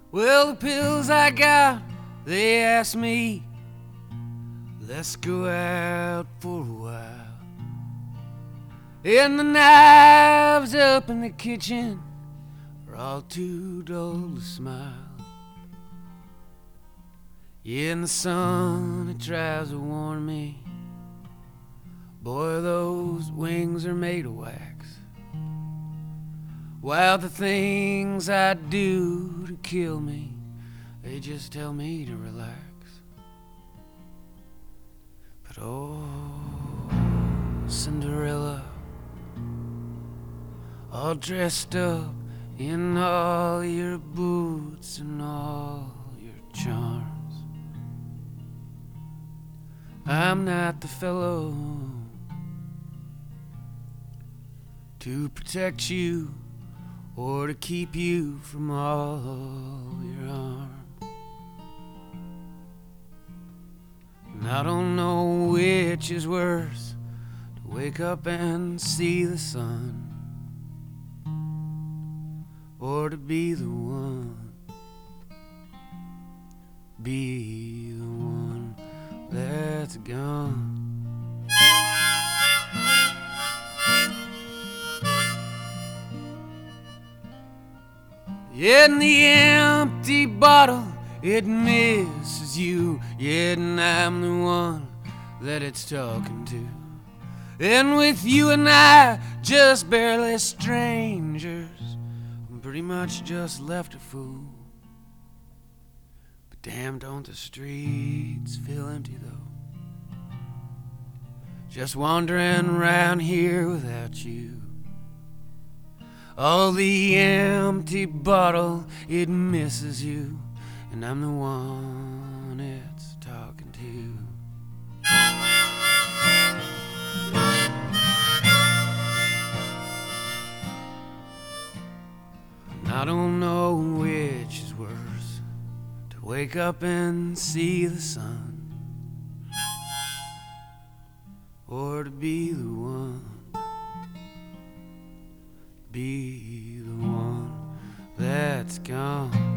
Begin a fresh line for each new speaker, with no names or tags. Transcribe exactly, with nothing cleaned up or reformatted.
Well, the pills I got, they asked me, let's go out for a while. And the knives up in the kitchen are all too dull to smile. Yeah, and the sun, it tries to warn me, boy, those wings are made of wax. While the things I do to kill me, they just tell me to relax. But oh, Cinderella, all dressed up in all your boots and all your charms, I'm not the fellow to protect you or to keep you from all your harm. And I don't know which is worse, to wake up and see the sun, or to be the one, be the one that's gone. Yeah, and the empty bottle, it misses you. Yeah, and I'm the one that it's talking to. And with you and I, just barely strangers, I'm pretty much just left a fool. But damn, don't the streets feel empty though, just wandering around here without you. Oh, the empty bottle, it misses you, and I'm the one it's talking to. And I don't know which is worse, to wake up and see the sun, or to be the one, be the one that's gone.